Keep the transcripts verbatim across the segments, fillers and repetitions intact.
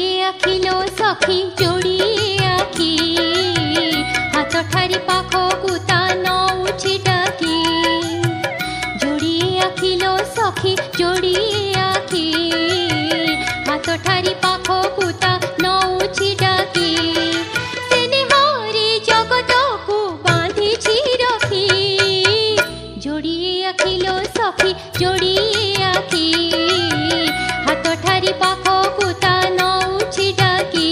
जोड़िए आखिलो सखी जोड़िए आखि हाथ ठारी पाखकु ता नौछि डाकी जोड़िए आखिलो सखी जोड़िए आखि हाथ ठारी पाखकु ता नौछि डाकी स्नेहरे जगतकु बांधिछि रखी जोड़िए आखिलो सखी जोड़िए आखि हाथ ठारी पाखकु ता नौछि डाकी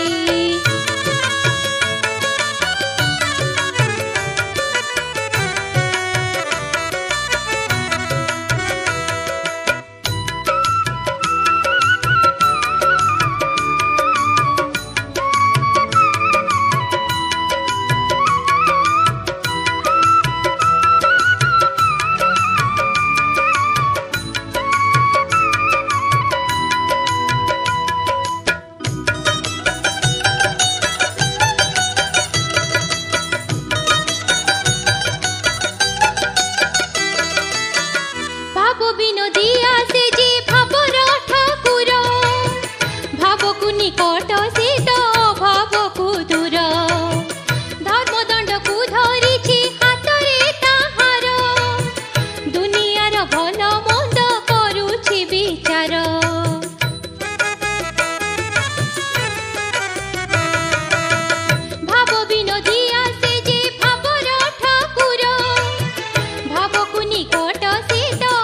विनोदिया से जे भावर ठाकुर भावकु निकट से तो अभावकु दूर धर्मदंड को धरिछि हातरे ताहार दुनियार भल मंद करुछि विचार भाव विनोदिया से जे भावर ठाकुर भावकु निकट से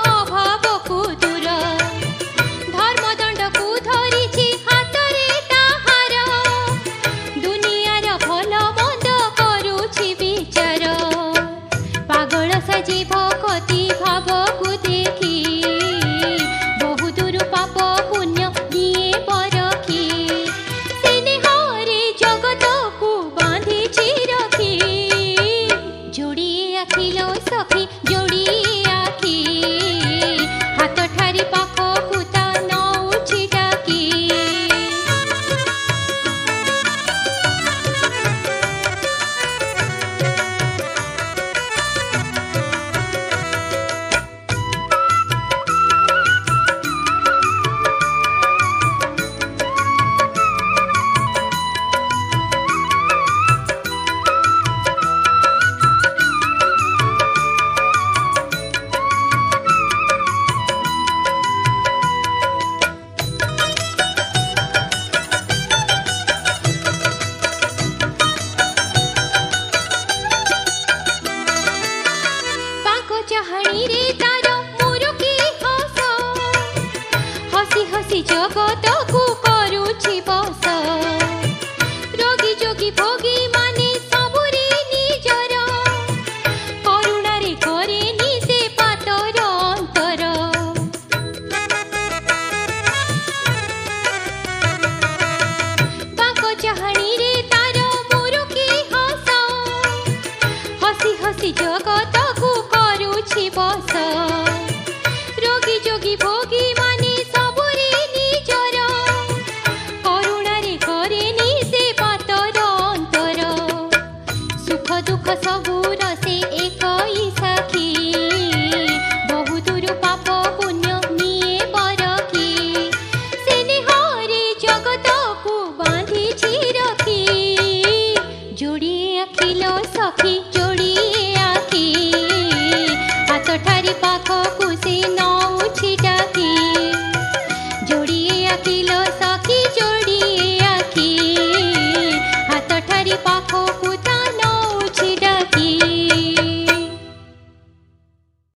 सखी जोड़िए आखि हाथ ठारी पाखकु ता नौछि डाकी चाहनी रे तार मुरुकी हस हसी हसी जगत को करुछि बस रोगी जोगी भोगी माने सबुरी निजर करुणा रे करे निसे पातर अंतर बाको चाहनी रे तार मुरुकी हस हसी हसी जगत बस रोगी जोगी भोगी माने सबुरी निजर करुणा रे करे निसे पातर अंतर सुख दुख सबुर से एक साखी बहु दूर पाप पुण्य निये परखी स्नेहरे जगतकु बांधिछि रखी जोड़िए आखिलो सखी जोड़िए आखि हाथ ठारी पाखकु से नौछि डाकी जोड़िए आखिलो